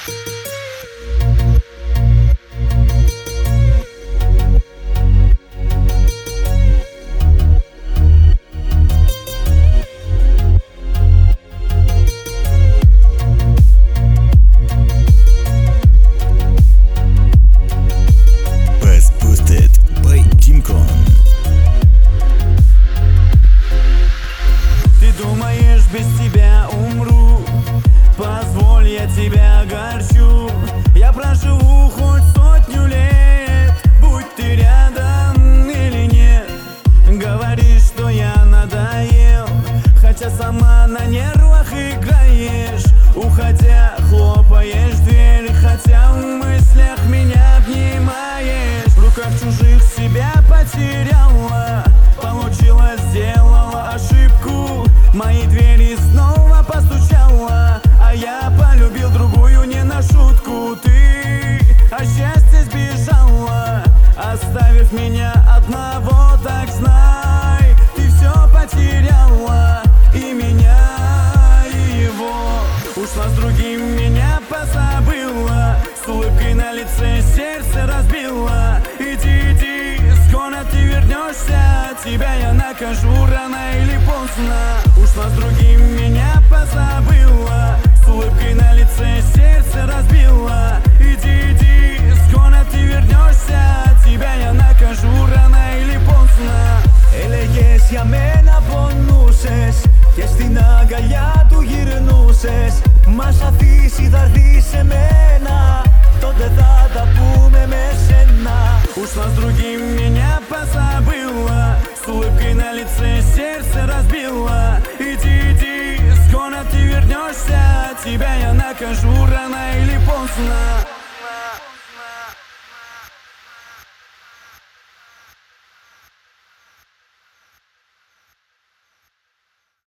Без тебя умру, позволь, я тебя огорчу. Я проживу хоть 100 лет, будь ты рядом или нет. Говоришь, что я надоел, хотя сама на нервах играешь. Уходя, хлопаешь дверь, хотя в мыслях меня обнимаешь. В руках чужих себя потеряла, получилось, сделала ошибку. Мои двери снова постучала, а я полюбил другую не на шутку. Ты от счастья сбежала, оставив меня одного. Так знай, ты все потеряла, и меня, и его. Ушла с другим, меня позабыла, с улыбкой на лице сердце разбила. Иди, иди, скоро ты вернешься, тебя я накажу рано или поздно. Ушла с другим, меня позабыла, с улыбкой на лице сердце разбила. Иди, иди, скоро ты вернешься, тебя я накажу рано или поздно. Έλεγες για μένα πονούσες και στην αγκαλιά του γυρνούσες. Μας αφήσει θα δεις σε μένα, τότε θα τα πούμε με σένα. Ушла с другим, меня позабыла, с улыбкой на лице сердце разбила. Иди, иди, скоро ты вернешься, тебя я накажу рано или поздно.